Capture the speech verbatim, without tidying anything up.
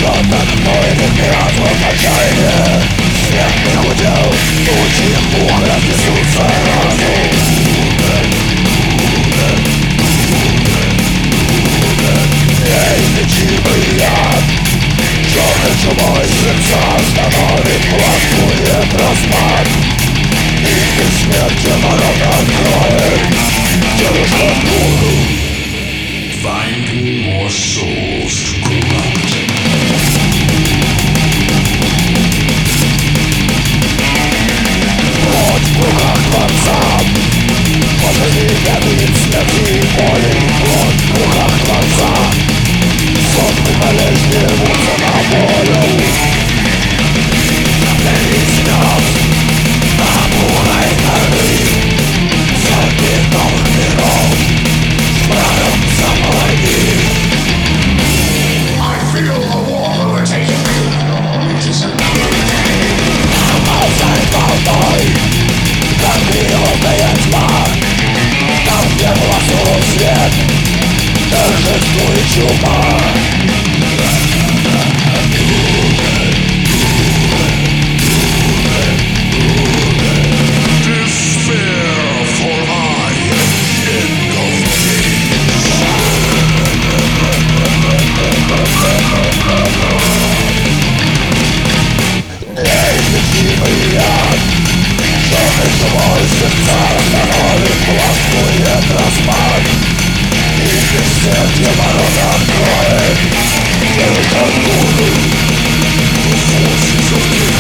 Żaden moje wymiaru nadzieję Świat nie udział, ludzi mucha wyrzuca razu Nie widzimy jak Żony czułoj serca stanęli płaskuje rozpad Nigdy śmierci naroda kraj Wciąż od bólu Finding more souls to corrupt. Choć w ruchach walca Może nie wiem śmierci woli Choć w ruchach walca Sąd wynaleźnie wódza na wolę Zaplelis nas Na muraj krwi Zagiętą rok Sprawią zapalni I feel the war overtaking me. It is another day. Outside Bałtaj Każdy oddaje tła Tam gdzie własną świat Też stój ciuma Despair, for I am the end of days. Nie widzimy jak Żony czułoj serca stanęli płaskuje rozpad Nigdy śmierci naroda kraj Tylko góry The forces of